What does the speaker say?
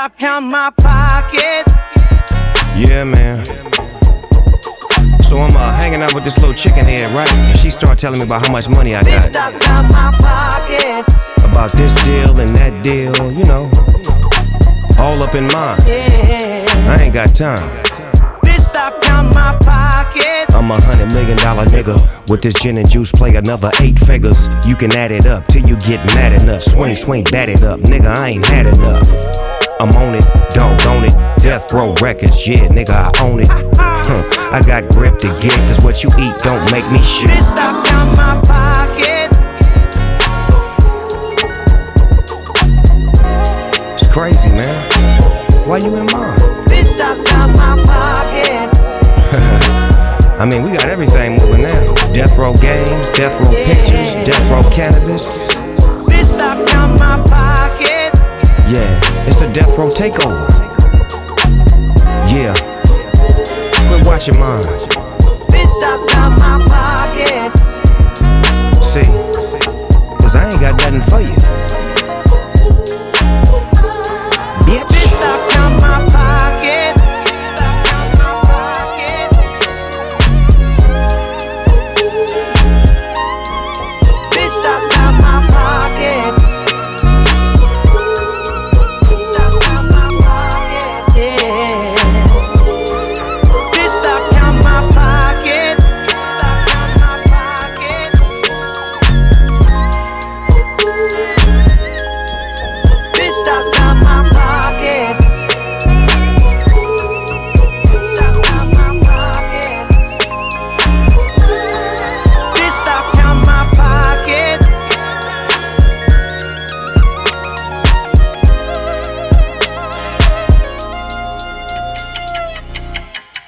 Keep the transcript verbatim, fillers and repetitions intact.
stop counting my pockets. Yeah, man. So I'm uh, hanging out with this little chicken head, right? And she start telling me about how much money I got. Bitch, stop counting my pockets. About this deal and that deal, you know. All up in mine. Yeah. I ain't got time. Bitch, stop counting my pockets. I'm a hundred million dollar nigga. With this gin and juice, play another eight figures. You can add it up till you get mad enough. Swing, swing, bat it up. Nigga, I ain't had enough. I'm on it, don't own it. Death Row Records, yeah, nigga, I own it. Huh, I got grip to get, cause what you eat don't make me shit. Bitch, stop counting my pockets. It's crazy, man. Why you in mine? Bitch, stop counting my pockets. I mean, we got everything moving now. Death Row Games, Death Row Yeah. Pictures, Death Row Cannabis. Bitch, stop counting my pockets. Yeah, it's a Death Row takeover. Yeah, quit watching mine. Bitch, stop counting my pockets. See, cause I ain't got nothing for you.